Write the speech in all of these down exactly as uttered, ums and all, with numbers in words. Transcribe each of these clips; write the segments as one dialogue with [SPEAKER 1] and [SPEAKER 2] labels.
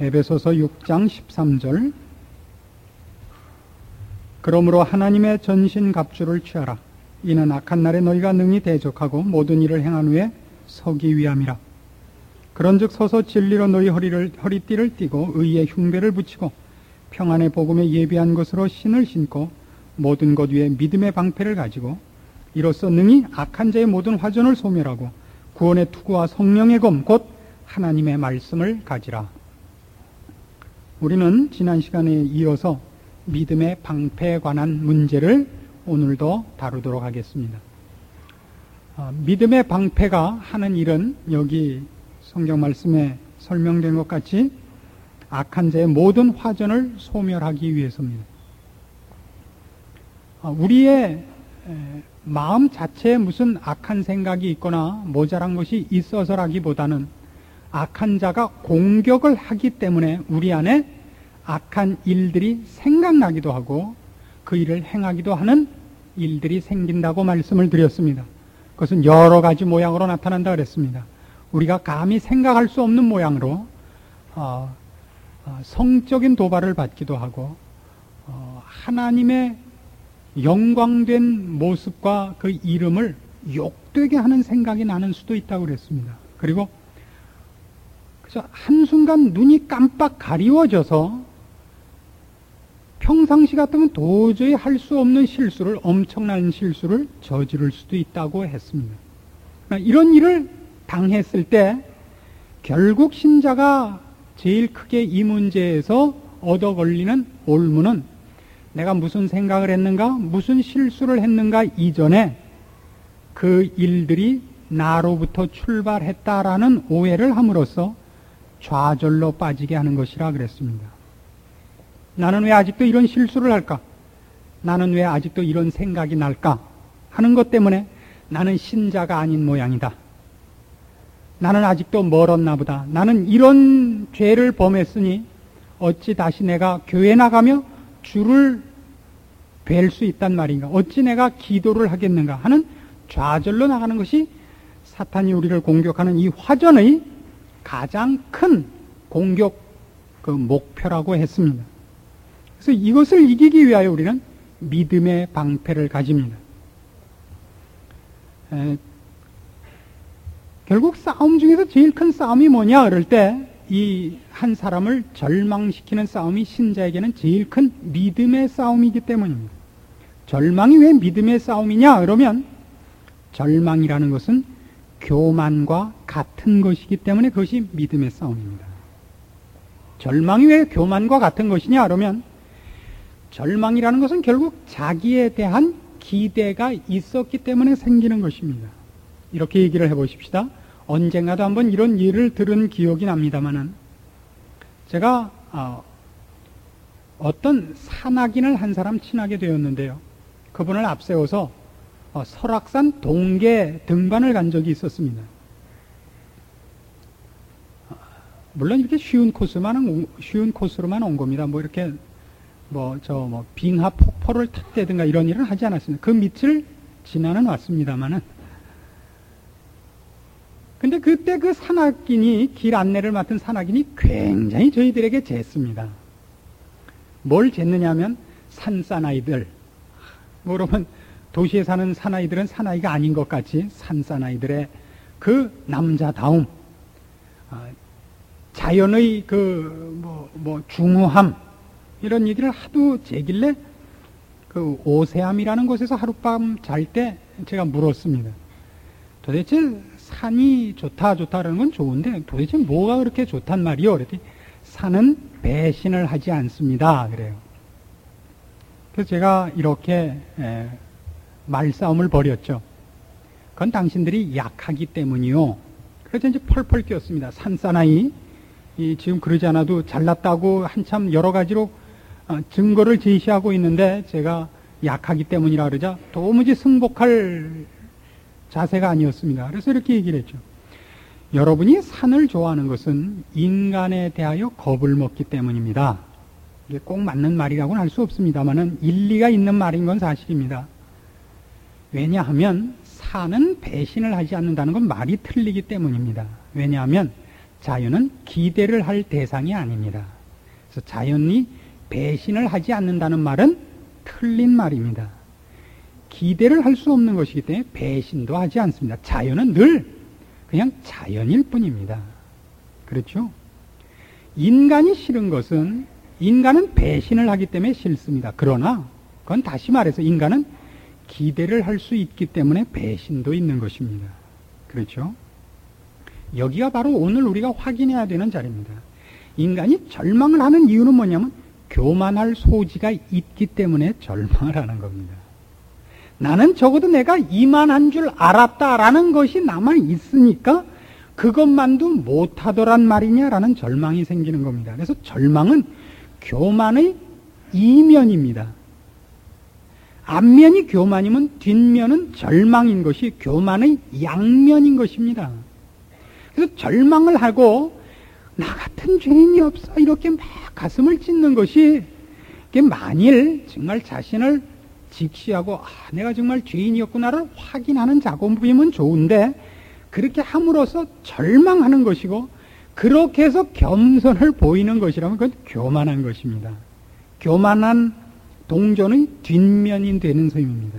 [SPEAKER 1] 에베소서 육 장 십삼 절. 그러므로 하나님의 전신 갑주를 취하라. 이는 악한 날에 너희가 능히 대적하고 모든 일을 행한 후에 서기 위함이라. 그런즉 서서 진리로 너희 허리를 허리띠를 띠고 의의 흉배를 붙이고 평안의 복음에 예비한 것으로 신을 신고 모든 것 위에 믿음의 방패를 가지고 이로써 능히 악한 자의 모든 화전을 소멸하고 구원의 투구와 성령의 검 곧 하나님의 말씀을 가지라. 우리는 지난 시간에 이어서 믿음의 방패에 관한 문제를 오늘도 다루도록 하겠습니다. 아, 믿음의 방패가 하는 일은 여기 성경 말씀에 설명된 것 같이 악한 자의 모든 화전을 소멸하기 위해서입니다. 아, 우리의 에, 마음 자체에 무슨 악한 생각이 있거나 모자란 것이 있어서라기보다는 악한 자가 공격을 하기 때문에 우리 안에 악한 일들이 생각나기도 하고 그 일을 행하기도 하는 일들이 생긴다고 말씀을 드렸습니다. 그것은 여러 가지 모양으로 나타난다 그랬습니다. 우리가 감히 생각할 수 없는 모양으로 어, 어, 성적인 도발을 받기도 하고 어, 하나님의 영광된 모습과 그 이름을 욕되게 하는 생각이 나는 수도 있다고 그랬습니다. 그리고 그래서 한순간 눈이 깜빡 가리워져서 평상시 같으면 도저히 할 수 없는 실수를, 엄청난 실수를 저지를 수도 있다고 했습니다. 이런 일을 당했을 때 결국 신자가 제일 크게 이 문제에서 얻어 걸리는 올무는 내가 무슨 생각을 했는가, 무슨 실수를 했는가 이전에 그 일들이 나로부터 출발했다라는 오해를 함으로써 좌절로 빠지게 하는 것이라 그랬습니다. 나는 왜 아직도 이런 실수를 할까? 나는 왜 아직도 이런 생각이 날까? 하는 것 때문에 나는 신자가 아닌 모양이다. 나는 아직도 멀었나 보다. 나는 이런 죄를 범했으니 어찌 다시 내가 교회 나가며 주를 뵐 수 있단 말인가? 어찌 내가 기도를 하겠는가? 하는 좌절로 나가는 것이 사탄이 우리를 공격하는 이 화전의 가장 큰 공격 그 목표라고 했습니다. 그래서 이것을 이기기 위하여 우리는 믿음의 방패를 가집니다. 에, 결국 싸움 중에서 제일 큰 싸움이 뭐냐 그럴 때 이 한 사람을 절망시키는 싸움이 신자에게는 제일 큰 믿음의 싸움이기 때문입니다. 절망이 왜 믿음의 싸움이냐 그러면 절망이라는 것은 교만과 같은 것이기 때문에 그것이 믿음의 싸움입니다. 절망이 왜 교만과 같은 것이냐 그러면 절망이라는 것은 결국 자기에 대한 기대가 있었기 때문에 생기는 것입니다. 이렇게 얘기를 해보십시다. 언젠가도 한번 이런 예를 들은 기억이 납니다만은 제가 어, 어떤 산악인을 한 사람 친하게 되었는데요. 그분을 앞세워서 어, 설악산 동계 등반을 간 적이 있었습니다. 어, 물론 이렇게 쉬운 코스만 쉬운 코스로만 온 겁니다. 뭐 이렇게 뭐 저 뭐 빙하 폭포를 탔다든가 이런 일은 하지 않았습니다. 그 밑을 지나는 왔습니다만은. 근데 그때 그 산악인이, 길 안내를 맡은 산악인이 굉장히 저희들에게 쟀습니다. 뭘 쟀느냐 하면 산사나이들. 뭐 그러면 도시에 사는 사나이들은 사나이가 아닌 것 같이 산사나이들의 그 남자다움, 자연의 그 뭐 뭐 중후함, 이런 얘기를 하도 재길래 그 오세암이라는 곳에서 하룻밤 잘 때 제가 물었습니다. 도대체 산이 좋다 좋다라는 건 좋은데 도대체 뭐가 그렇게 좋단 말이요? 그랬더니 산은 배신을 하지 않습니다. 그래요. 그래서 제가 이렇게 에, 말싸움을 벌였죠. 그건 당신들이 약하기 때문이요. 그래서 이제 펄펄 뛰었습니다. 산사나이, 이 지금 그러지 않아도 잘났다고 한참 여러 가지로 어, 증거를 제시하고 있는데 제가 약하기 때문이라 그러자 도무지 승복할 자세가 아니었습니다. 그래서 이렇게 얘기를 했죠. 여러분이 산을 좋아하는 것은 인간에 대하여 겁을 먹기 때문입니다. 이게 꼭 맞는 말이라고는 할 수 없습니다만은 일리가 있는 말인 건 사실입니다. 왜냐하면 산은 배신을 하지 않는다는 건 말이 틀리기 때문입니다. 왜냐하면 자연은 기대를 할 대상이 아닙니다. 그래서 자연이 배신을 하지 않는다는 말은 틀린 말입니다. 기대를 할 수 없는 것이기 때문에 배신도 하지 않습니다. 자연은 늘 그냥 자연일 뿐입니다. 그렇죠? 인간이 싫은 것은 인간은 배신을 하기 때문에 싫습니다. 그러나 그건 다시 말해서 인간은 기대를 할 수 있기 때문에 배신도 있는 것입니다. 그렇죠? 여기가 바로 오늘 우리가 확인해야 되는 자리입니다. 인간이 절망을 하는 이유는 뭐냐면 교만할 소지가 있기 때문에 절망을 하는 겁니다. 나는 적어도 내가 이만한 줄 알았다라는 것이 나만 있으니까 그것만도 못하더란 말이냐라는 절망이 생기는 겁니다. 그래서 절망은 교만의 이면입니다. 앞면이 교만이면 뒷면은 절망인 것이 교만의 양면인 것입니다. 그래서 절망을 하고 나 같은 죄인이 없어 이렇게 막 가슴을 찢는 것이 만일 정말 자신을 직시하고 아, 내가 정말 죄인이었구나를 확인하는 작업이면 좋은데 그렇게 함으로써 절망하는 것이고 그렇게 해서 겸손을 보이는 것이라면 그건 교만한 것입니다. 교만한 동전의 뒷면이 되는 셈입니다.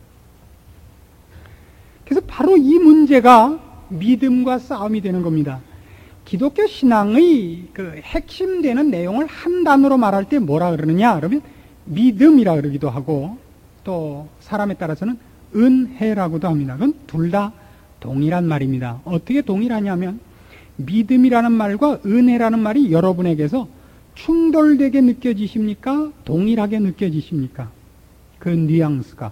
[SPEAKER 1] 그래서 바로 이 문제가 믿음과 싸움이 되는 겁니다. 기독교 신앙의 그 핵심되는 내용을 한 단어로 말할 때 뭐라 그러느냐 그러면 믿음이라 그러기도 하고 또 사람에 따라서는 은혜라고도 합니다. 그건 둘 다 동일한 말입니다. 어떻게 동일하냐면 믿음이라는 말과 은혜라는 말이 여러분에게서 충돌되게 느껴지십니까? 동일하게 느껴지십니까? 그 뉘앙스가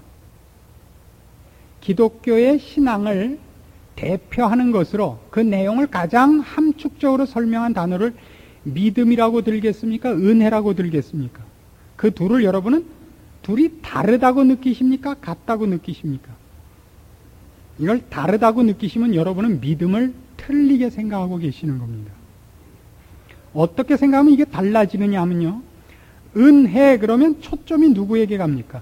[SPEAKER 1] 기독교의 신앙을 대표하는 것으로 그 내용을 가장 함축적으로 설명한 단어를 믿음이라고 들겠습니까? 은혜라고 들겠습니까? 그 둘을 여러분은 둘이 다르다고 느끼십니까? 같다고 느끼십니까? 이걸 다르다고 느끼시면 여러분은 믿음을 틀리게 생각하고 계시는 겁니다. 어떻게 생각하면 이게 달라지느냐 하면요. 은혜 그러면 초점이 누구에게 갑니까?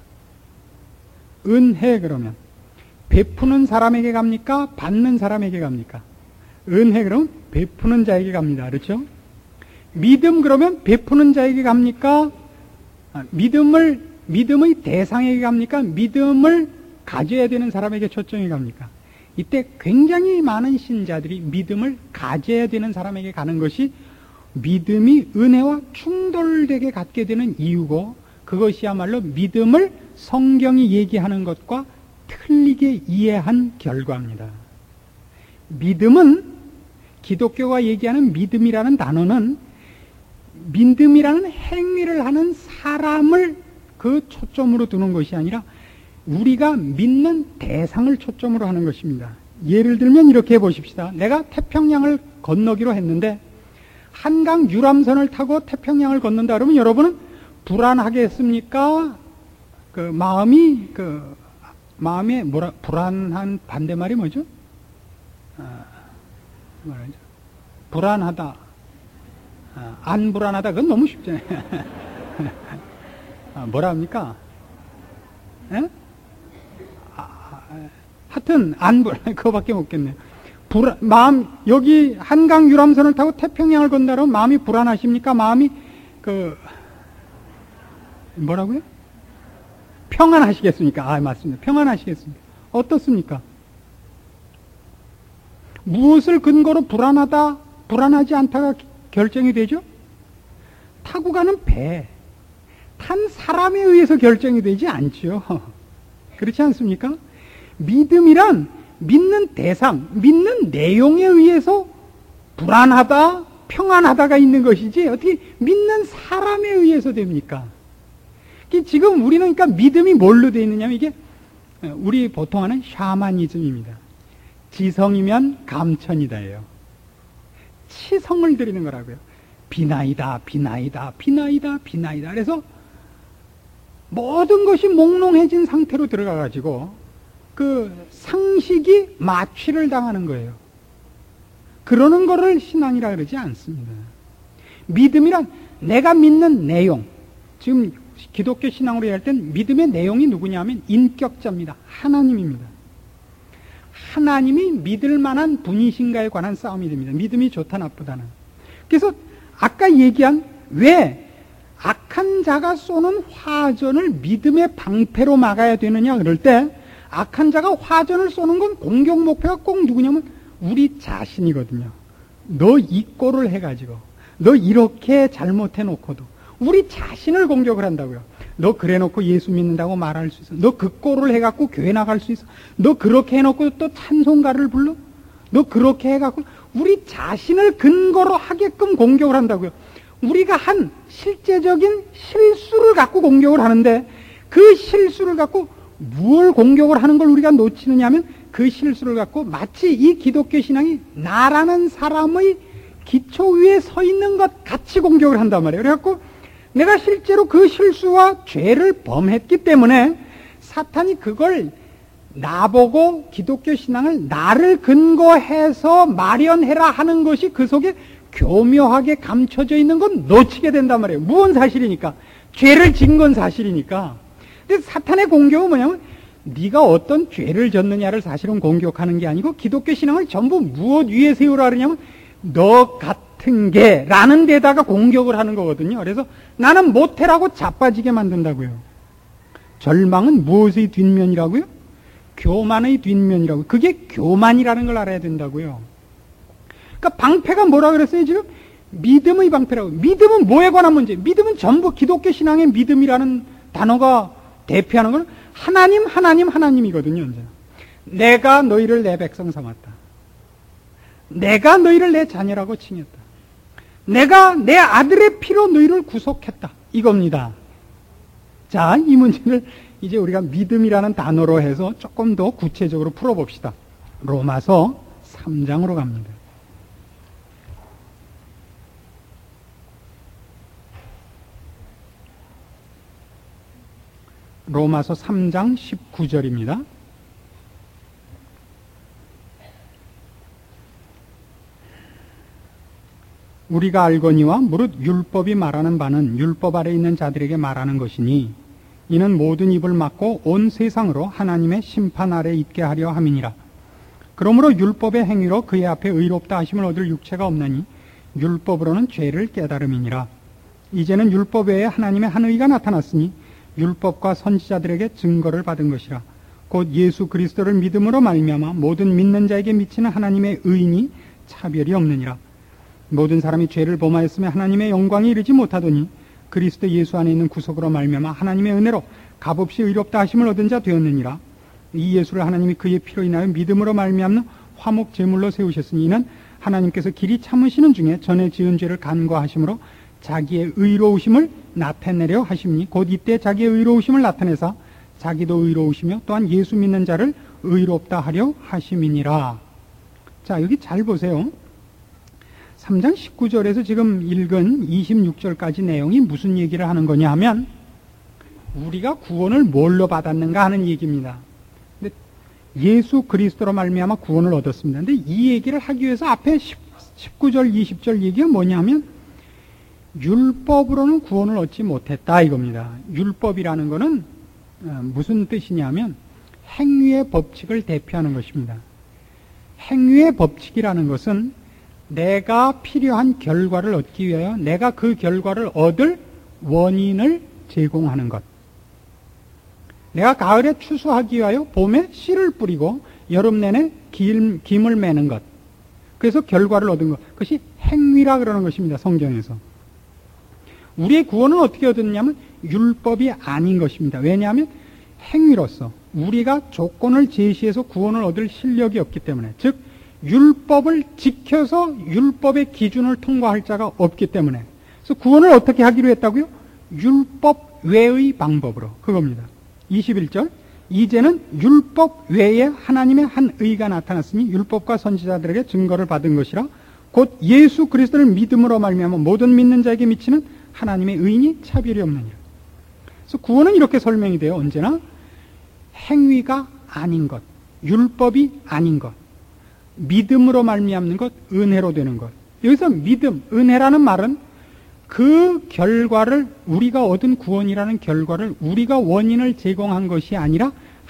[SPEAKER 1] 은혜 그러면 베푸는 사람에게 갑니까? 받는 사람에게 갑니까? 은혜 그러면 베푸는 자에게 갑니다. 그렇죠? 믿음 그러면 베푸는 자에게 갑니까? 아, 믿음을 믿음의 대상에게 갑니까? 믿음을 가져야 되는 사람에게 초점이 갑니까? 이때 굉장히 많은 신자들이 믿음을 가져야 되는 사람에게 가는 것이 믿음이 은혜와 충돌되게 갖게 되는 이유고 그것이야말로 믿음을 성경이 얘기하는 것과 틀리게 이해한 결과입니다. 믿음은 기독교가 얘기하는 믿음이라는 단어는 믿음이라는 행위를 하는 사람을 그 초점으로 두는 것이 아니라 우리가 믿는 대상을 초점으로 하는 것입니다. 예를 들면 이렇게 해보십시다. 내가 태평양을 건너기로 했는데 한강 유람선을 타고 태평양을 건넌다 그러면 여러분은 불안하겠습니까? 그 마음이 그 마음에 뭐라 불안한 반대말이 뭐죠? 아, 뭐라죠? 불안하다. 아, 안 불안하다. 그건 너무 쉽잖아요. 아, 뭐라 합니까? 에? 아, 하여튼 안 불안. 그거밖에 없겠네요. 불안, 마음 여기 한강 유람선을 타고 태평양을 건다 그러면 마음이 불안하십니까? 마음이 그 뭐라고요? 평안하시겠습니까? 아, 맞습니다. 평안하시겠습니까? 어떻습니까? 무엇을 근거로 불안하다, 불안하지 않다가 결정이 되죠? 타고 가는 배, 탄 사람에 의해서 결정이 되지 않죠. 그렇지 않습니까? 믿음이란 믿는 대상, 믿는 내용에 의해서 불안하다, 평안하다가 있는 것이지 어떻게 믿는 사람에 의해서 됩니까? 지금 우리는 그러니까 믿음이 뭘로 되어 있느냐면 이게 우리 보통 하는 샤머니즘입니다. 지성이면 감천이다예요. 치성을 드리는 거라고요. 비나이다, 비나이다, 비나이다, 비나이다. 그래서 모든 것이 몽롱해진 상태로 들어가가지고 그 상식이 마취를 당하는 거예요. 그러는 거를 신앙이라 그러지 않습니다. 믿음이란 내가 믿는 내용, 지금 기독교 신앙으로 할 땐 믿음의 내용이 누구냐면 인격자입니다. 하나님입니다. 하나님이 믿을 만한 분이신가에 관한 싸움이 됩니다. 믿음이 좋다 나쁘다는. 그래서 아까 얘기한 왜 악한 자가 쏘는 화전을 믿음의 방패로 막아야 되느냐 그럴 때 악한 자가 화전을 쏘는 건 공격 목표가 꼭 누구냐면 우리 자신이거든요. 너 이 꼴을 해가지고 너 이렇게 잘못해놓고도 우리 자신을 공격을 한다고요. 너 그래놓고 예수 믿는다고 말할 수 있어. 너 그 꼴을 해갖고 교회 나갈 수 있어. 너 그렇게 해놓고 또 찬송가를 불러. 너 그렇게 해갖고 우리 자신을 근거로 하게끔 공격을 한다고요. 우리가 한 실제적인 실수를 갖고 공격을 하는데 그 실수를 갖고 무엇을 공격을 하는 걸 우리가 놓치느냐 하면 그 실수를 갖고 마치 이 기독교 신앙이 나라는 사람의 기초 위에 서 있는 것 같이 공격을 한단 말이에요. 그래갖고 내가 실제로 그 실수와 죄를 범했기 때문에 사탄이 그걸 나보고 기독교 신앙을 나를 근거해서 마련해라 하는 것이 그 속에 교묘하게 감춰져 있는 건 놓치게 된단 말이에요. 무언 사실이니까. 죄를 지은 건 사실이니까. 근데 사탄의 공격은 뭐냐면 네가 어떤 죄를 졌느냐를 사실은 공격하는 게 아니고 기독교 신앙을 전부 무엇 위에 세우라 그러냐면 너 같은 게 라는 데다가 공격을 하는 거거든요. 그래서 나는 못해라고 자빠지게 만든다고요. 절망은 무엇의 뒷면이라고요? 교만의 뒷면이라고요. 그게 교만이라는 걸 알아야 된다고요. 그러니까 방패가 뭐라 그랬어요 지금? 믿음의 방패라고. 믿음은 뭐에 관한 문제? 믿음은 전부 기독교 신앙의 믿음이라는 단어가 대표하는 건 하나님, 하나님, 하나님이거든요. 이제. 내가 너희를 내 백성 삼았다. 내가 너희를 내 자녀라고 칭했다. 내가 내 아들의 피로 너희를 구속했다. 이겁니다. 자, 이 문제를 이제 우리가 믿음이라는 단어로 해서 조금 더 구체적으로 풀어봅시다. 로마서 삼 장으로 갑니다. 로마서 삼 장 십구 절입니다. 우리가 알거니와 무릇 율법이 말하는 바는 율법 아래 있는 자들에게 말하는 것이니 이는 모든 입을 막고 온 세상으로 하나님의 심판 아래 있게 하려 함이니라. 그러므로 율법의 행위로 그의 앞에 의롭다 하심을 얻을 육체가 없나니 율법으로는 죄를 깨달음이니라. 이제는 율법 외에 하나님의 한 의가 나타났으니 율법과 선지자들에게 증거를 받은 것이라. 곧 예수 그리스도를 믿음으로 말미암아 모든 믿는 자에게 미치는 하나님의 의인이 차별이 없느니라. 모든 사람이 죄를 범하였으며 하나님의 영광에 이르지 못하더니 그리스도 예수 안에 있는 구속으로 말미암아 하나님의 은혜로 값없이 의롭다 하심을 얻은 자 되었느니라. 이 예수를 하나님이 그의 피로 인하여 믿음으로 말미암는 화목 제물로 세우셨으니 이는 하나님께서 길이 참으시는 중에 전에 지은 죄를 간과하심으로 자기의 의로우심을 나타내려 하심니 곧 이때 자기의 의로우심을 나타내사 자기도 의로우시며 또한 예수 믿는 자를 의롭다 하려 하심이니라. 자, 여기 잘 보세요. 삼 장 십구 절에서 지금 읽은 이십육 절까지 내용이 무슨 얘기를 하는 거냐 하면 우리가 구원을 뭘로 받았는가 하는 얘기입니다. 근데 예수 그리스도로 말미암아 구원을 얻었습니다. 근데 이 얘기를 하기 위해서 앞에 십구 절, 이십 절 얘기가 뭐냐면 율법으로는 구원을 얻지 못했다 이겁니다. 율법이라는 것은 무슨 뜻이냐면 행위의 법칙을 대표하는 것입니다. 행위의 법칙이라는 것은 내가 필요한 결과를 얻기 위하여 내가 그 결과를 얻을 원인을 제공하는 것. 내가 가을에 추수하기 위하여 봄에 씨를 뿌리고 여름 내내 김, 김을 매는 것. 그래서 결과를 얻은 것. 그것이 행위라 그러는 것입니다. 성경에서. 우리의 구원은 어떻게 얻었냐면 율법이 아닌 것입니다. 왜냐하면 행위로서 우리가 조건을 제시해서 구원을 얻을 실력이 없기 때문에, 즉 율법을 지켜서 율법의 기준을 통과할 자가 없기 때문에, 그래서 구원을 어떻게 하기로 했다고요? 율법 외의 방법으로. 그겁니다. 이십일 절 이제는 율법 외에 하나님의 한 의가 나타났으니 율법과 선지자들에게 증거를 받은 것이라. 곧 예수 그리스도를 믿음으로 말미암아 모든 믿는 자에게 미치는 하나님의 의인이 차별이 없느니라. 그래서 구원은 이렇게 설명이 돼요. 언제나 행위가 아닌 것, 율법이 아닌 것, 믿음으로 말미암는 것, 은혜로 되는 것. 여기서 믿음, 은혜라는 말은 그 결과를, 우리가 얻은 구원이라는 결과를 우리가 원인을 제공한 것이 아니라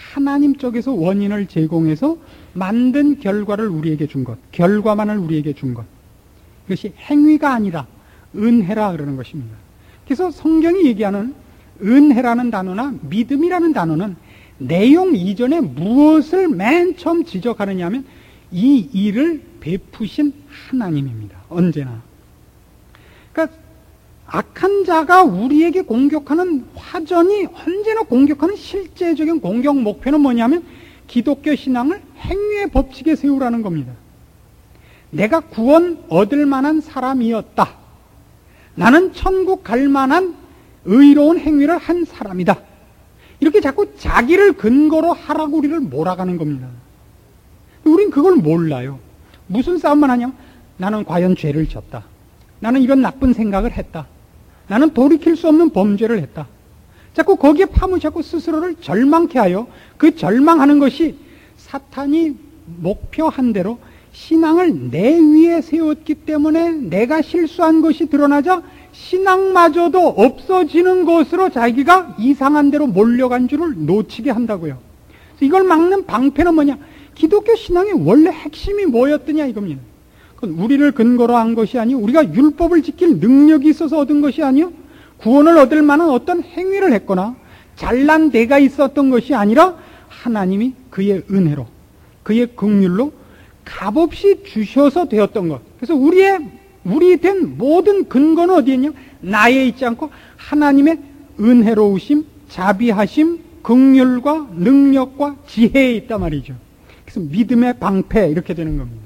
[SPEAKER 1] 하나님 쪽에서 원인을 제공해서 만든 결과를 우리에게 준 것, 결과만을 우리에게 준 것. 이것이 행위가 아니라 은혜라 그러는 것입니다. 그래서 성경이 얘기하는 은혜라는 단어나 믿음이라는 단어는 내용 이전에 무엇을 맨 처음 지적하느냐 하면 이 일을 베푸신 하나님입니다. 언제나. 그러니까 악한 자가 우리에게 공격하는 화전이 언제나 공격하는 실제적인 공격 목표는 뭐냐면 기독교 신앙을 행위의 법칙에 세우라는 겁니다. 내가 구원 얻을 만한 사람이었다. 나는 천국 갈 만한 의로운 행위를 한 사람이다. 이렇게 자꾸 자기를 근거로 하라고 우리를 몰아가는 겁니다. 우린 그걸 몰라요. 무슨 싸움만 하냐면 나는 과연 죄를 졌다. 나는 이런 나쁜 생각을 했다. 나는 돌이킬 수 없는 범죄를 했다. 자꾸 거기에 파묻혀서 스스로를 절망케 하여 그 절망하는 것이 사탄이 목표한 대로 신앙을 내 위에 세웠기 때문에 내가 실수한 것이 드러나자 신앙마저도 없어지는 것으로 자기가 이상한 대로 몰려간 줄을 놓치게 한다고요. 그래서 이걸 막는 방패는 뭐냐? 기독교 신앙의 원래 핵심이 뭐였더냐 이겁니다. 그건 우리를 근거로 한 것이 아니요, 우리가 율법을 지킬 능력이 있어서 얻은 것이 아니요, 구원을 얻을 만한 어떤 행위를 했거나 잘난 데가 있었던 것이 아니라 하나님이 그의 은혜로, 그의 긍휼로 값없이 주셔서 되었던 것. 그래서 우리의 우리 된 모든 근거는 어디에 있냐? 나에 있지 않고 하나님의 은혜로우심, 자비하심, 긍휼과 능력과 지혜에 있단 말이죠. 그래서 믿음의 방패 이렇게 되는 겁니다.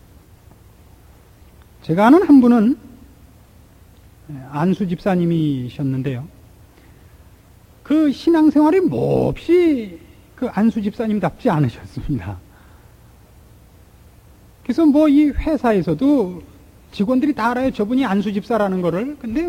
[SPEAKER 1] 제가 아는 한 분은 안수 집사님이셨는데요. 그 신앙생활이 몹시 그 안수 집사님답지 않으셨습니다. 그래서 뭐 이 회사에서도 직원들이 다 알아요. 저분이 안수 집사라는 거를. 근데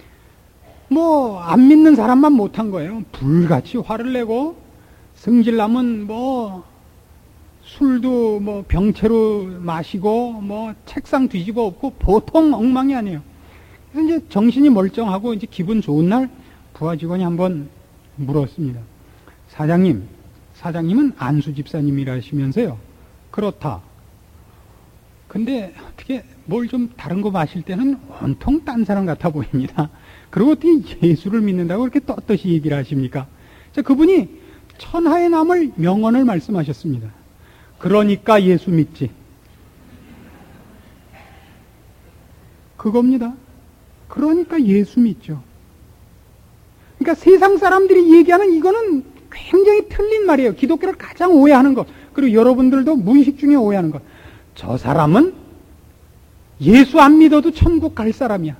[SPEAKER 1] 뭐 안 믿는 사람만 못한 거예요. 불같이 화를 내고 성질나면 뭐 술도 뭐 병채로 마시고 뭐 책상 뒤집어 엎고 보통 엉망이 아니에요. 그래서 이제 정신이 멀쩡하고 이제 기분 좋은 날 부하 직원이 한번 물었습니다. 사장님, 사장님은 안수 집사님이라시면서요. 그렇다. 근데 어떻게 뭘 좀 다른 거 마실 때는 온통 딴 사람 같아 보입니다. 그리고 어떻게 예수를 믿는다고 그렇게 떳떳이 얘기를 하십니까? 자, 그분이 천하에 남을 명언을 말씀하셨습니다. 그러니까 예수 믿지. 그겁니다. 그러니까 예수 믿죠. 그러니까 세상 사람들이 얘기하는 이거는 굉장히 틀린 말이에요. 기독교를 가장 오해하는 것. 그리고 여러분들도 무의식 중에 오해하는 것. 저 사람은 예수 안 믿어도 천국 갈 사람이야.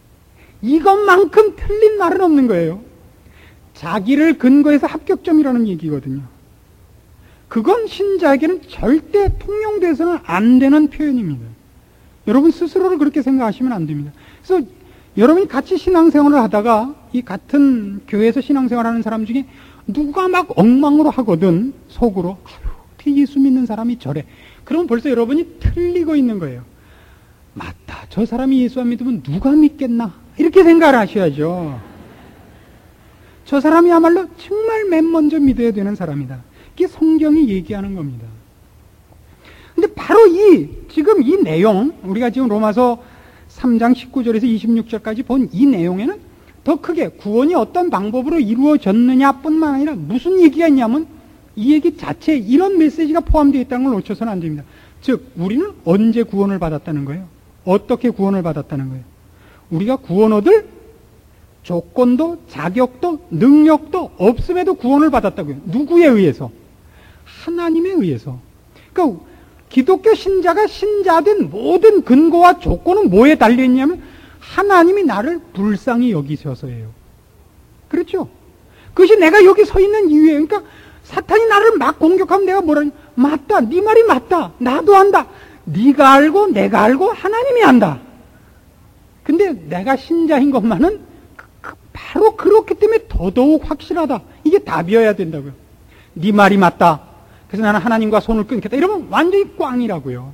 [SPEAKER 1] 이것만큼 틀린 말은 없는 거예요. 자기를 근거해서 합격점이라는 얘기거든요. 그건 신자에게는 절대 통용돼서는 안 되는 표현입니다. 여러분 스스로를 그렇게 생각하시면 안 됩니다. 그래서 여러분이 같이 신앙생활을 하다가 이 같은 교회에서 신앙생활하는 사람 중에 누가 막 엉망으로 하거든, 속으로. 아유, 어떻게 예수 믿는 사람이 저래. 그러면 벌써 여러분이 틀리고 있는 거예요. 맞다. 저 사람이 예수 안 믿으면 누가 믿겠나? 이렇게 생각을 하셔야죠. 저 사람이야말로 정말 맨 먼저 믿어야 되는 사람이다. 이게 성경이 얘기하는 겁니다. 근데 바로 이, 지금 이 내용, 우리가 지금 로마서 삼 장 십구 절에서 이십육 절까지 본 이 내용에는 더 크게 구원이 어떤 방법으로 이루어졌느냐 뿐만 아니라 무슨 얘기가 있냐면 이 얘기 자체에 이런 메시지가 포함되어 있다는 걸 놓쳐서는 안 됩니다. 즉, 우리는 언제 구원을 받았다는 거예요? 어떻게 구원을 받았다는 거예요? 우리가 구원 얻을 조건도 자격도 능력도 없음에도 구원을 받았다고요. 누구에 의해서? 하나님에 의해서. 그러니까 기독교 신자가 신자된 모든 근거와 조건은 뭐에 달려있냐면 하나님이 나를 불쌍히 여기셔서예요. 그렇죠? 그것이 내가 여기 서 있는 이유예요. 그러니까 사탄이 나를 막 공격하면 내가 뭐라냐? 맞다. 네 말이 맞다. 나도 안다. 네가 알고 내가 알고 하나님이 안다. 근데 내가 신자인 것만은 바로 그렇기 때문에 더더욱 확실하다. 이게 답이어야 된다고요. 네 말이 맞다. 그래서 나는 하나님과 손을 끊겠다. 이러면 완전히 꽝이라고요.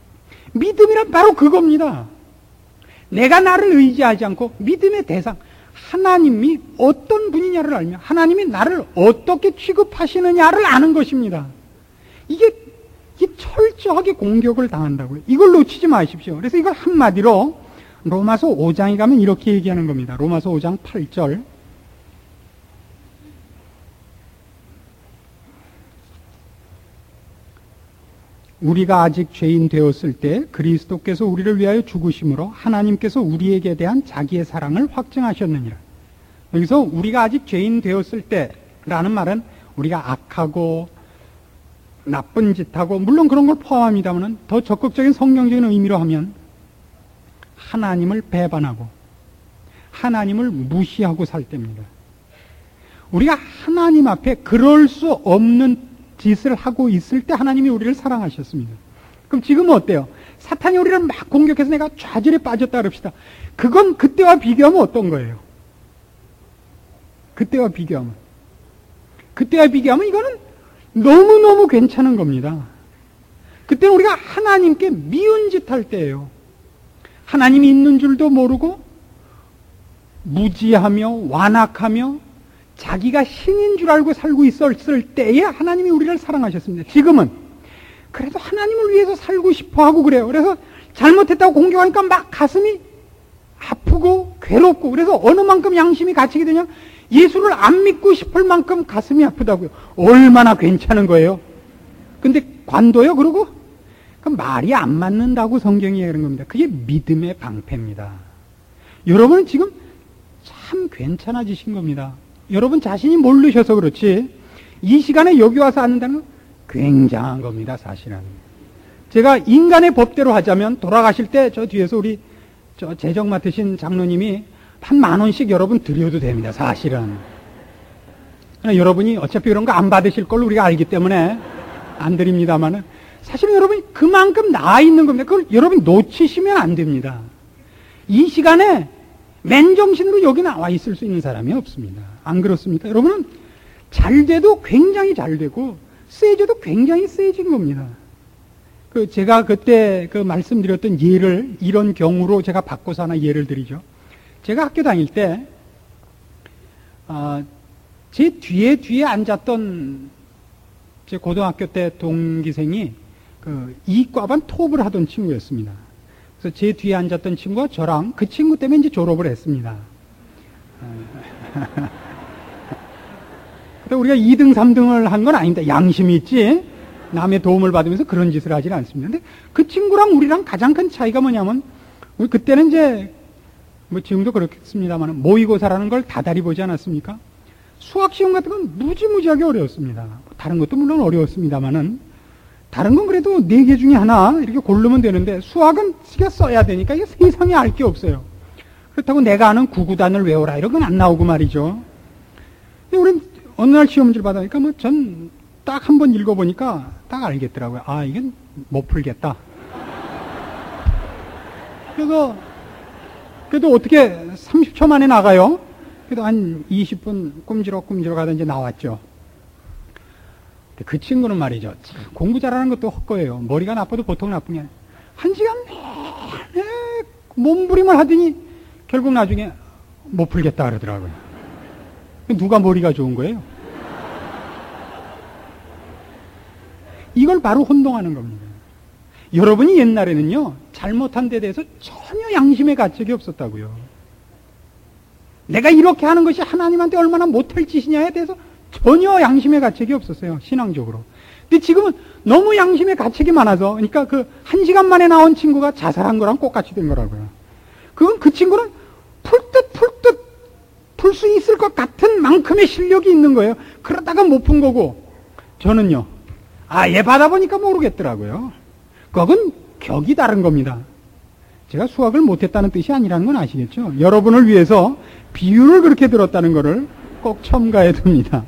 [SPEAKER 1] 믿음이란 바로 그겁니다. 내가 나를 의지하지 않고 믿음의 대상, 하나님이 어떤 분이냐를 알며 하나님이 나를 어떻게 취급하시느냐를 아는 것입니다. 이게, 이게 철저하게 공격을 당한다고요. 이걸 놓치지 마십시오. 그래서 이걸 한마디로 로마서 오 장에 가면 이렇게 얘기하는 겁니다. 로마서 오 장 팔 절. 우리가 아직 죄인 되었을 때 그리스도께서 우리를 위하여 죽으심으로 하나님께서 우리에게 대한 자기의 사랑을 확증하셨느니라. 여기서 우리가 아직 죄인 되었을 때라는 말은 우리가 악하고 나쁜 짓하고 물론 그런 걸 포함합니다만 더 적극적인 성경적인 의미로 하면 하나님을 배반하고 하나님을 무시하고 살 때입니다. 우리가 하나님 앞에 그럴 수 없는 짓을 하고 있을 때 하나님이 우리를 사랑하셨습니다. 그럼 지금은 어때요? 사탄이 우리를 막 공격해서 내가 좌절에 빠졌다 그럽시다. 그건 그때와 비교하면 어떤 거예요? 그때와 비교하면 그때와 비교하면 이거는 너무너무 괜찮은 겁니다. 그때는 우리가 하나님께 미운 짓 할 때예요. 하나님이 있는 줄도 모르고 무지하며 완악하며 자기가 신인 줄 알고 살고 있었을 때에 하나님이 우리를 사랑하셨습니다. 지금은 그래도 하나님을 위해서 살고 싶어 하고 그래요. 그래서 잘못했다고 공격하니까 막 가슴이 아프고 괴롭고 그래서 어느 만큼 양심이 갇히게 되냐 예수를 안 믿고 싶을 만큼 가슴이 아프다고요. 얼마나 괜찮은 거예요. 근데 관도요 그러고 그 말이 안 맞는다고 성경이 그런 겁니다. 그게 믿음의 방패입니다. 여러분은 지금 참 괜찮아지신 겁니다. 여러분 자신이 모르셔서 그렇지 이 시간에 여기 와서 앉는다는 건 굉장한 겁니다. 사실은 제가 인간의 법대로 하자면 돌아가실 때 저 뒤에서 우리 저 재정 맡으신 장로님이 한 만 원씩 여러분 드려도 됩니다. 사실은 그러나 여러분이 어차피 그런 거 안 받으실 걸 우리가 알기 때문에 안 드립니다만은 사실은 여러분이 그만큼 나아 있는 겁니다. 그걸 여러분이 놓치시면 안 됩니다. 이 시간에 맨정신으로 여기 나와 있을 수 있는 사람이 없습니다. 안 그렇습니까? 여러분은 잘 돼도 굉장히 잘 되고 세져도 굉장히 세진 겁니다. 그 제가 그때 그 말씀드렸던 예를 이런 경우로 제가 바꿔서 하나 예를 드리죠. 제가 학교 다닐 때 어, 제 뒤에 뒤에 앉았던 제 고등학교 때 동기생이 그 이과반 톱을 하던 친구였습니다. 그래서 제 뒤에 앉았던 친구가 저랑 그 친구 때문에 이제 졸업을 했습니다. 근데 우리가 이 등, 삼 등을 한 건 아닙니다. 양심이 있지. 남의 도움을 받으면서 그런 짓을 하진 않습니다. 근데 그 친구랑 우리랑 가장 큰 차이가 뭐냐면, 우리 그때는 이제, 뭐 지금도 그렇겠습니다만, 모의고사라는 걸 다달이 보지 않았습니까? 수학 시험 같은 건 무지무지하게 어려웠습니다. 다른 것도 물론 어려웠습니다만은, 다른 건 그래도 네 개 중에 하나 이렇게 고르면 되는데, 수학은 지가 써야 되니까 이게 세상에 알 게 없어요. 그렇다고 내가 아는 구구단을 외워라 이런 건 안 나오고 말이죠. 근데 우린 어느 날 시험 문제를 받으니까 뭐 전 딱 한 번 읽어보니까 딱 알겠더라고요. 아, 이건 못 풀겠다. 그래서 그래도 어떻게 삼십 초 만에 나가요? 그래도 한 이십 분 꿈지럭꿈지럭 하다 이제 나왔죠. 그 친구는 말이죠. 참 공부 잘하는 것도 헛거예요. 머리가 나빠도 보통 나쁜 게 아니에요. 한 시간 내내 몸부림을 하더니 결국 나중에 못 풀겠다 그러더라고요. 누가 머리가 좋은 거예요? 이걸 바로 혼동하는 겁니다. 여러분이 옛날에는요, 잘못한 데 대해서 전혀 양심의 가책이 없었다고요. 내가 이렇게 하는 것이 하나님한테 얼마나 못할 짓이냐에 대해서 전혀 양심의 가책이 없었어요, 신앙적으로. 근데 지금은 너무 양심의 가책이 많아서, 그러니까 그 한 시간 만에 나온 친구가 자살한 거랑 똑같이 된 거라고요. 그건 그 친구는 풀 듯, 풀 듯, 풀 수 있을 것 같은 만큼의 실력이 있는 거예요. 그러다가 못 푼 거고, 저는요, 아예 받아보니까 모르겠더라고요. 그건 격이 다른 겁니다. 제가 수학을 못했다는 뜻이 아니라는 건 아시겠죠? 여러분을 위해서 비유를 그렇게 들었다는 것을 꼭 첨가해 둡니다.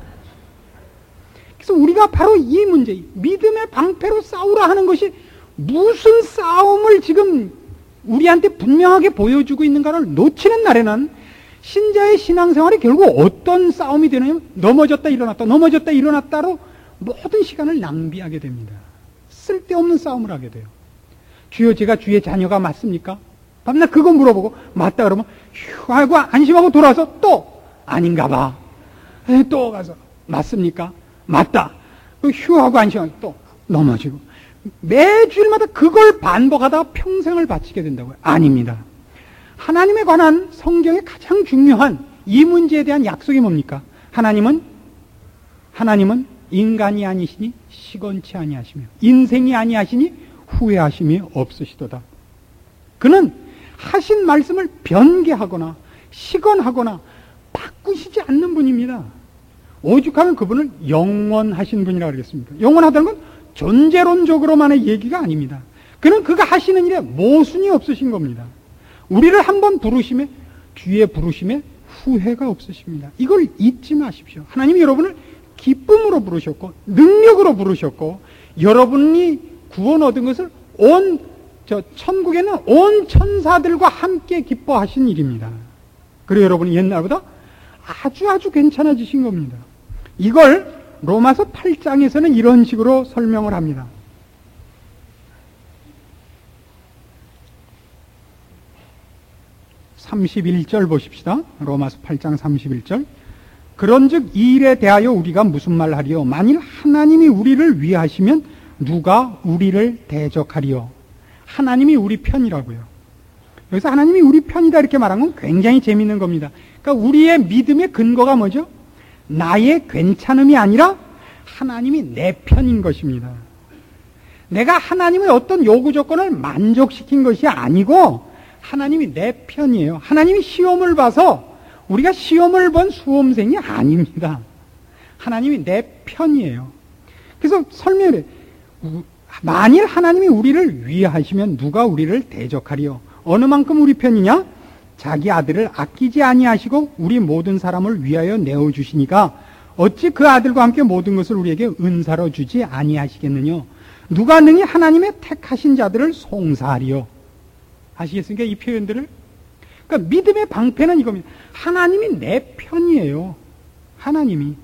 [SPEAKER 1] 그래서 우리가 바로 이 문제, 믿음의 방패로 싸우라 하는 것이 무슨 싸움을 지금 우리한테 분명하게 보여주고 있는가를 놓치는 날에는 신자의 신앙생활이 결국 어떤 싸움이 되냐면 넘어졌다 일어났다 넘어졌다 일어났다로 모든 시간을 낭비하게 됩니다. 쓸데없는 싸움을 하게 돼요. 주여 제가 주의 자녀가 맞습니까? 밤낮 그거 물어보고 맞다 그러면 휴 하고 안심하고 돌아와서 또 아닌가 봐. 에, 또 가서 맞습니까? 맞다. 휴 하고 안심하고 또 넘어지고 매주일마다 그걸 반복하다가 평생을 바치게 된다고요. 아닙니다. 하나님에 관한 성경의 가장 중요한 이 문제에 대한 약속이 뭡니까? 하나님은 하나님은 인간이 아니시니 시건치 아니하시며 인생이 아니하시니 후회하심이 없으시도다. 그는 하신 말씀을 변개하거나 시건하거나 바꾸시지 않는 분입니다. 오죽하면 그분을 영원하신 분이라고 그러겠습니까? 영원하다는 건 존재론적으로만의 얘기가 아닙니다. 그는 그가 하시는 일에 모순이 없으신 겁니다. 우리를 한번 부르심에 뒤에 부르심에 후회가 없으십니다. 이걸 잊지 마십시오. 하나님이 여러분을 기쁨으로 부르셨고 능력으로 부르셨고 여러분이 구원 얻은 것을 온 저 천국에는 온 천사들과 함께 기뻐하신 일입니다. 그래서 여러분이 옛날보다 아주 아주 괜찮아지신 겁니다. 이걸 로마서 팔 장에서는 이런 식으로 설명을 합니다. 삼십일 절 보십시다. 로마서 팔 장 삼십일 절. 그런즉 이 일에 대하여 우리가 무슨 말 하리요? 만일 하나님이 우리를 위하시면 누가 우리를 대적하리요? 하나님이 우리 편이라고요. 여기서 하나님이 우리 편이다 이렇게 말한 건 굉장히 재미있는 겁니다. 그러니까 우리의 믿음의 근거가 뭐죠? 나의 괜찮음이 아니라 하나님이 내 편인 것입니다. 내가 하나님의 어떤 요구 조건을 만족시킨 것이 아니고 하나님이 내 편이에요. 하나님이 시험을 봐서 우리가 시험을 본 수험생이 아닙니다. 하나님이 내 편이에요. 그래서 설명을 만일 하나님이 우리를 위하시면 누가 우리를 대적하리요? 어느 만큼 우리 편이냐? 자기 아들을 아끼지 아니하시고 우리 모든 사람을 위하여 내어주시니까 어찌 그 아들과 함께 모든 것을 우리에게 은사로 주지 아니하시겠느냐? 누가 능히 하나님의 택하신 자들을 송사하리요? 아시겠습니까? 이 표현들을. 그러니까 믿음의 방패는 이겁니다. 하나님이 내 편이에요. 하나님이.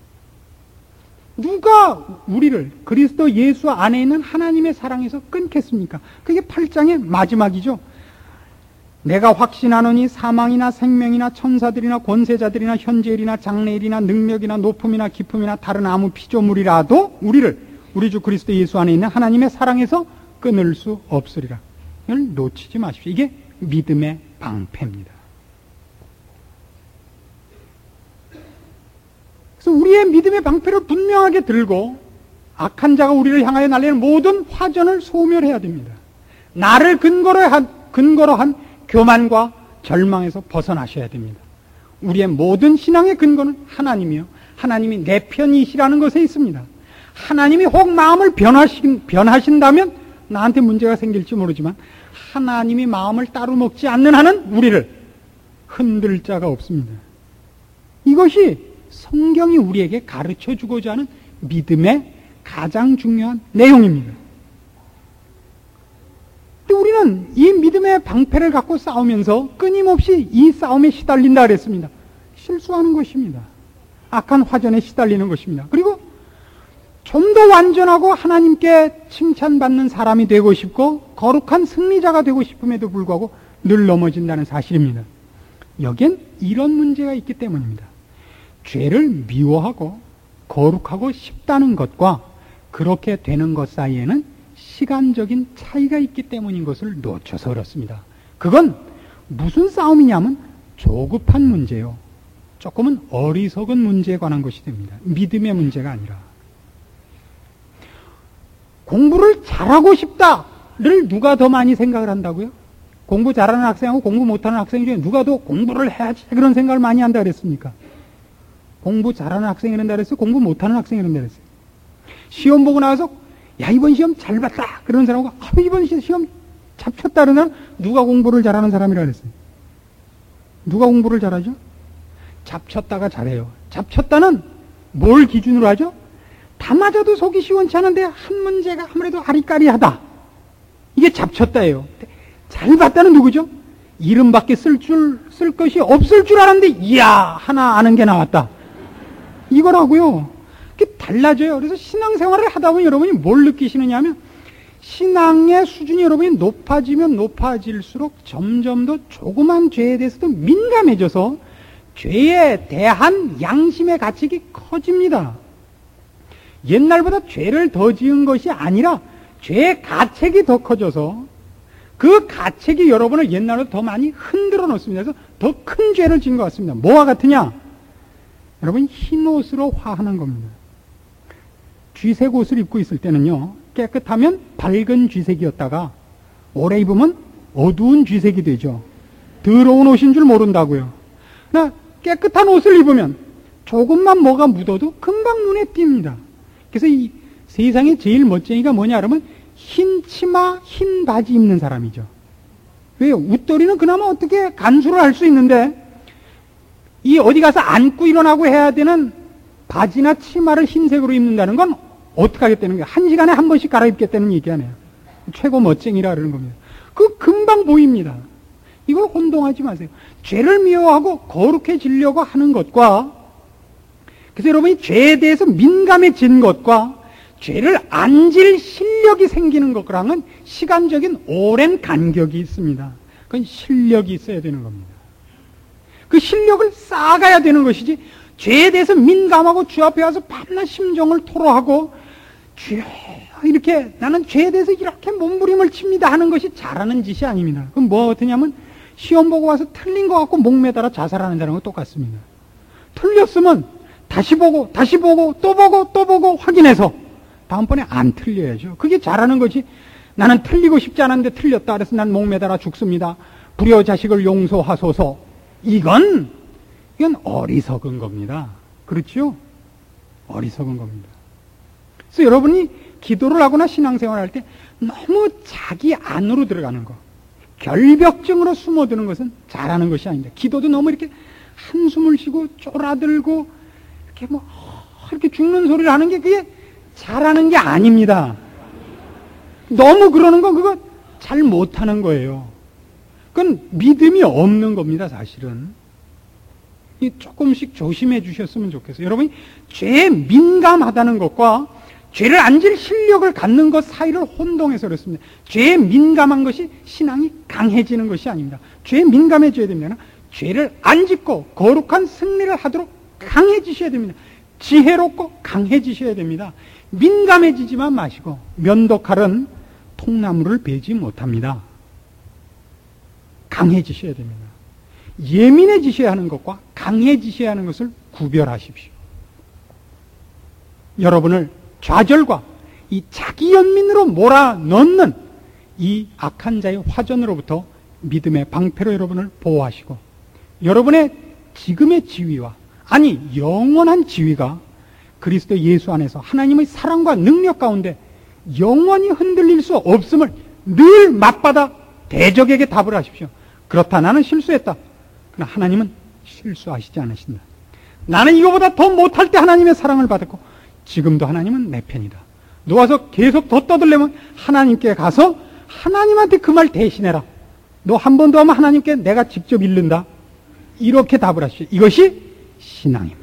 [SPEAKER 1] 누가 우리를 그리스도 예수 안에 있는 하나님의 사랑에서 끊겠습니까? 그게 팔 장의 마지막이죠. 내가 확신하노니 사망이나 생명이나 천사들이나 권세자들이나 현재일이나 장래일이나 능력이나 높음이나 깊음이나 다른 아무 피조물이라도 우리를 우리 주 그리스도 예수 안에 있는 하나님의 사랑에서 끊을 수 없으리라. 이걸 놓치지 마십시오. 이게 믿음의 방패입니다. 그래서 우리의 믿음의 방패를 분명하게 들고 악한 자가 우리를 향하여 날리는 모든 화전을 소멸해야 됩니다. 나를 근거로 한, 근거로 한 교만과 절망에서 벗어나셔야 됩니다. 우리의 모든 신앙의 근거는 하나님이요. 하나님이 내 편이시라는 것에 있습니다. 하나님이 혹 마음을 변하신, 변하신다면 나한테 문제가 생길지 모르지만 하나님이 마음을 따로 먹지 않는 한은 우리를 흔들 자가 없습니다. 이것이 성경이 우리에게 가르쳐주고자 하는 믿음의 가장 중요한 내용입니다. 우리는 이 믿음의 방패를 갖고 싸우면서 끊임없이 이 싸움에 시달린다 그랬습니다. 실수하는 것입니다. 악한 화전에 시달리는 것입니다. 그리고 좀 더 완전하고 하나님께 칭찬받는 사람이 되고 싶고 거룩한 승리자가 되고 싶음에도 불구하고 늘 넘어진다는 사실입니다. 여기엔 이런 문제가 있기 때문입니다. 죄를 미워하고 거룩하고 싶다는 것과 그렇게 되는 것 사이에는 시간적인 차이가 있기 때문인 것을 놓쳐서 그렇습니다. 그건 무슨 싸움이냐면 조급한 문제요. 조금은 어리석은 문제에 관한 것이 됩니다. 믿음의 문제가 아니라. 공부를 잘하고 싶다를 누가 더 많이 생각을 한다고요? 공부 잘하는 학생하고 공부 못하는 학생 중에 누가 더 공부를 해야지 그런 생각을 많이 한다 그랬습니까? 공부 잘하는 학생이 이런다 그랬어요? 공부 못하는 학생이 이런다 그랬어요? 시험 보고 나와서 야 이번 시험 잘 봤다 그러는 사람하고 아, 이번 시험 잡혔다 그러는 사람 누가 공부를 잘하는 사람이라 그랬어요? 누가 공부를 잘하죠? 잡혔다가 잘해요. 잡혔다는 뭘 기준으로 하죠? 다 맞아도 속이 시원치 않은데 한 문제가 아무래도 아리까리하다. 이게 잡혔다예요. 잘 봤다는 누구죠? 이름밖에 쓸 줄, 쓸 것이 없을 줄 알았는데 이야 하나 아는 게 나왔다. 이거라고요. 그게 달라져요. 그래서 신앙생활을 하다 보면 여러분이 뭘 느끼시느냐 하면 신앙의 수준이 여러분이 높아지면 높아질수록 점점 더 조그만 죄에 대해서도 민감해져서 죄에 대한 양심의 가책이 커집니다. 옛날보다 죄를 더 지은 것이 아니라 죄의 가책이 더 커져서 그 가책이 여러분을 옛날보다 더 많이 흔들어 놓습니다. 그래서 더 큰 죄를 지은 것 같습니다. 뭐와 같으냐? 여러분, 흰 옷으로 화하는 겁니다. 쥐색 옷을 입고 있을 때는요, 깨끗하면 밝은 쥐색이었다가 오래 입으면 어두운 쥐색이 되죠. 더러운 옷인 줄 모른다고요. 그러나 깨끗한 옷을 입으면 조금만 뭐가 묻어도 금방 눈에 띕니다. 그래서 이 세상에 제일 멋쟁이가 뭐냐 그러면 흰 치마, 흰 바지 입는 사람이죠. 왜요? 웃돌이는 그나마 어떻게 간수를 할 수 있는데 이 어디 가서 앉고 일어나고 해야 되는 바지나 치마를 흰색으로 입는다는 건 어떻게 하겠다는 거예요? 한 시간에 한 번씩 갈아입겠다는 얘기 아니에요. 최고 멋쟁이라 그러는 겁니다. 그 금방 보입니다. 이걸 혼동하지 마세요. 죄를 미워하고 거룩해지려고 하는 것과, 그래서 여러분이 죄에 대해서 민감해진 것과 죄를 안 질 실력이 생기는 것과랑은 시간적인 오랜 간격이 있습니다. 그건 실력이 있어야 되는 겁니다. 그 실력을 쌓아가야 되는 것이지, 죄에 대해서 민감하고 주 앞에 와서 밤낮 심정을 토로하고 주여 이렇게 나는 죄에 대해서 이렇게 몸부림을 칩니다 하는 것이 잘하는 짓이 아닙니다. 그럼 뭐 어떠냐면 시험 보고 와서 틀린 것 같고 목매달아 자살하는 사람과 똑같습니다. 틀렸으면 다시 보고 다시 보고 또 보고 또 보고 확인해서 다음번에 안 틀려야죠. 그게 잘하는 것이, 나는 틀리고 싶지 않은데 틀렸다 그래서 난 목매달아 죽습니다. 불효 자식을 용서하소서. 이건 이건 어리석은 겁니다. 그렇죠? 어리석은 겁니다. 그래서 여러분이 기도를 하거나 신앙생활을 할 때 너무 자기 안으로 들어가는 거, 결벽증으로 숨어드는 것은 잘하는 것이 아닙니다. 기도도 너무 이렇게 한숨을 쉬고 쪼라들고 이렇게 뭐 이렇게 죽는 소리를 하는 게 그게 잘하는 게 아닙니다. 너무 그러는 건 그거 잘 못하는 거예요. 그건 믿음이 없는 겁니다, 사실은. 이 조금씩 조심해 주셨으면 좋겠어요. 여러분이 죄에 민감하다는 것과 죄를 안 질 실력을 갖는 것 사이를 혼동해서 그렇습니다. 죄에 민감한 것이 신앙이 강해지는 것이 아닙니다. 죄에 민감해져야 됩니다. 죄를 안 짓고 거룩한 승리를 하도록 강해지셔야 됩니다. 지혜롭고 강해지셔야 됩니다. 민감해지지만 마시고 면도칼은 통나무를 베지 못합니다. 강해지셔야 됩니다. 예민해지셔야 하는 것과 강해지셔야 하는 것을 구별하십시오. 여러분을 좌절과 이 자기 연민으로 몰아넣는 이 악한 자의 화전으로부터 믿음의 방패로 여러분을 보호하시고, 여러분의 지금의 지위와, 아니 영원한 지위가 그리스도 예수 안에서 하나님의 사랑과 능력 가운데 영원히 흔들릴 수 없음을 늘 맞받아 대적에게 답을 하십시오. 그렇다, 나는 실수했다. 그러나 하나님은 실수하시지 않으신다. 나는 이거보다 더 못할 때 하나님의 사랑을 받았고 지금도 하나님은 내 편이다. 놓아서 계속 더 떠들려면 하나님께 가서 하나님한테 그 말 대신해라. 너 한 번 더 하면 하나님께 내가 직접 잃는다. 이렇게 답을 하시죠. 이것이 신앙입니다.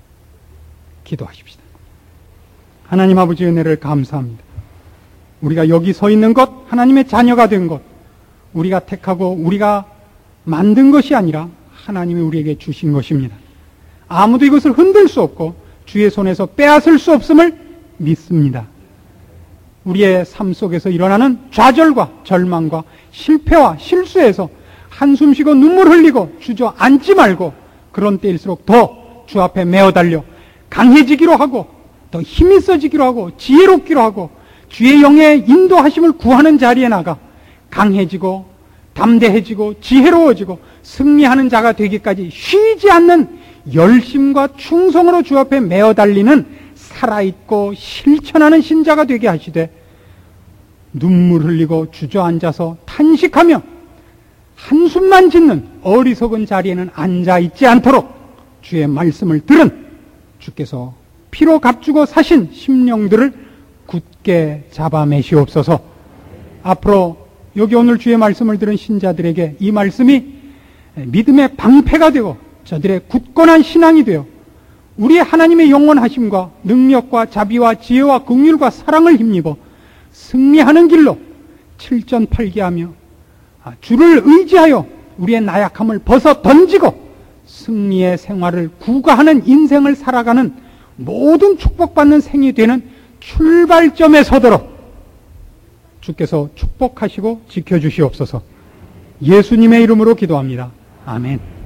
[SPEAKER 1] 기도하십시다. 하나님 아버지의 은혜를 감사합니다. 우리가 여기 서 있는 것, 하나님의 자녀가 된 것, 우리가 택하고 우리가 만든 것이 아니라 하나님이 우리에게 주신 것입니다. 아무도 이것을 흔들 수 없고 주의 손에서 빼앗을 수 없음을 믿습니다. 우리의 삶 속에서 일어나는 좌절과 절망과 실패와 실수에서 한숨 쉬고 눈물 흘리고 주저앉지 말고 그런 때일수록 더 주 앞에 메어 달려 강해지기로 하고 더 힘이 있어지기로 하고 지혜롭기로 하고 주의 영의 인도하심을 구하는 자리에 나가 강해지고 담대해지고 지혜로워지고 승리하는 자가 되기까지 쉬지 않는 열심과 충성으로 주 앞에 메어 달리는 살아있고 실천하는 신자가 되게 하시되, 눈물 흘리고 주저앉아서 탄식하며 한숨만 짓는 어리석은 자리에는 앉아있지 않도록 주의 말씀을 들은 주께서 피로 값주고 사신 심령들을 굳게 잡아매시옵소서. 앞으로 여기 오늘 주의 말씀을 들은 신자들에게 이 말씀이 믿음의 방패가 되고 저들의 굳건한 신앙이 되어 우리의 하나님의 영원하심과 능력과 자비와 지혜와 긍휼과 사랑을 힘입어 승리하는 길로 칠전팔기하며 주를 의지하여 우리의 나약함을 벗어 던지고 승리의 생활을 구가하는 인생을 살아가는 모든 축복받는 생이 되는 출발점에 서도록 주께서 축복하시고 지켜주시옵소서. 예수님의 이름으로 기도합니다. 아멘.